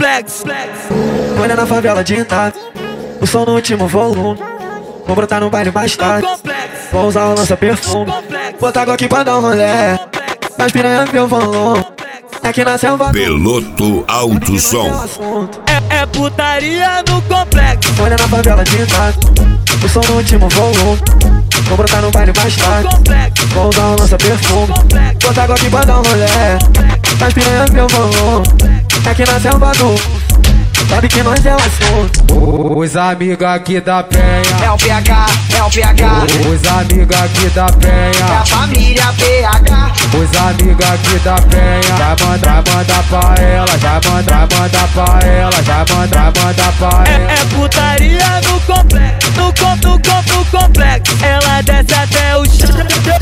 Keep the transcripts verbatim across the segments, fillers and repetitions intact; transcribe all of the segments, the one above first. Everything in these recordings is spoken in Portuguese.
complexo. Olha na favela de Itália, o som no último volume. Vou brotar no baile mais tarde, vou usar o lança perfume. Botar água aqui pra dar um rolé, mas piranha meu volume. Aqui na selva Peloto Alto Som. É, é putaria no complexo. Olha na favela de Itália, o som no último volume. Vou brotar no baile mais tarde, vou usar o lança perfume. Botar água aqui pra dar um rolé, mas piranha meu volume. Aqui na selva do sabe que nós é o assunto. Os amigos aqui da Penha É o P H, é o P H. Os amigos aqui da Penha É a família P H. Os amigos aqui da Penha Já manda, manda pra ela Já manda, manda pra ela Já manda, manda pra ela É, é putaria no complexo. No com, no com, no complexo. Ela desce até o chão.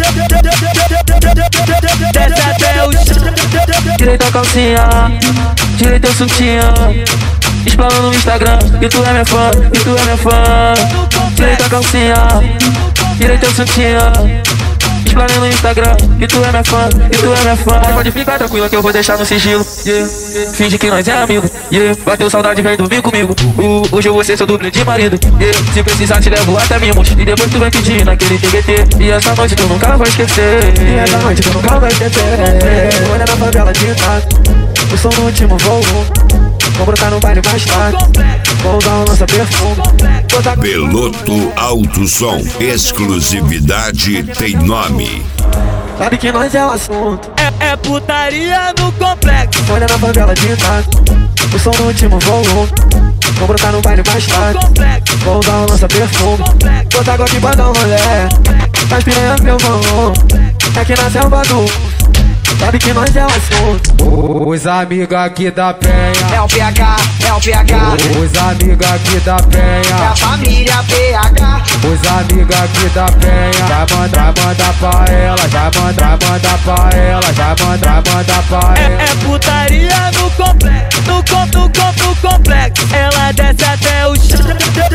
Desce até o chão. Direita a calcinha, direita o sutiã. Explana no Instagram, e tu é minha fã, e tu é minha fã. Direita a calcinha, direita o sutiã. Explana no Instagram, e tu é minha fã, e tu é minha fã. Pode ficar tranquila que eu vou deixar no sigilo, yeah. Finge que nós é amigo, yeah. Bateu saudade, vem dormir comigo. uh, Hoje eu vou ser seu dublê de marido, yeah. Se precisar te levo até mimos, e depois tu vai pedir naquele T B T. E essa noite tu nunca vai esquecer, e essa noite tu nunca vai esquecer. Olha na favela de Itália, o som no último volume. Vou brotar no baile mais tarde, vou usar um lança perfume. Botar... Peloto Alto Som. Exclusividade tem nome. Sabe que nós é o assunto. É, é putaria no complexo. Olha na favela de Itália, o som no último volume. Vou brotar no baile mais tarde, vou usar um lança perfume. Botar água aqui pra dar um rolé, mas piranha meu volume. Aqui na selva do sabe que nós é o assunto. Os amigos aqui da Penha É o P H, é o P H. Os amigos aqui da É a Penha família P H. Os amigos aqui da Penha Já manda, manda pra ela Já manda, manda pra ela Já manda, manda pra É, ela é putaria no complexo. No com, no com, no complexo. Ela desce até o chão.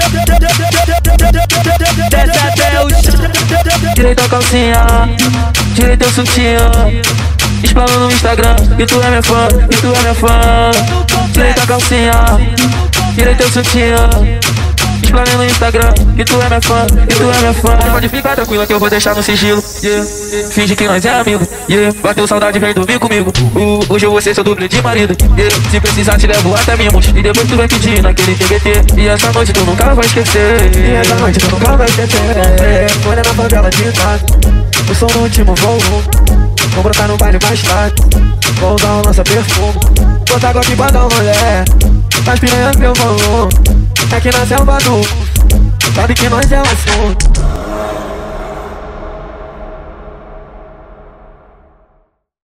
Desce até o chão. Direita a calcinha, direita o sutiã. Explana no Instagram, e tu é minha fã, e tu é minha fã. Direita a calcinha, direita o sutiã. Explana no Instagram, e tu é minha fã, e tu é minha fã. Pode ficar tranquila que eu vou deixar no sigilo, yeah. Finge que nós é amigo, yeah. Bateu saudade, vem dormir comigo. uh, Hoje eu vou ser seu dublê de marido, yeah. Se precisar te levo até mimos, e depois tu vai pedir naquele T B T. E essa noite tu nunca vai esquecer, e essa noite tu nunca vai esquecer. Olha na favela de Itália, o som no último volume. Vou brotar no baile mais tarde, vou usar um lança perfume. Botar água aqui pra dar um rolé, mas piranha meu volume. Aqui na selva do sabe que nós é o assunto.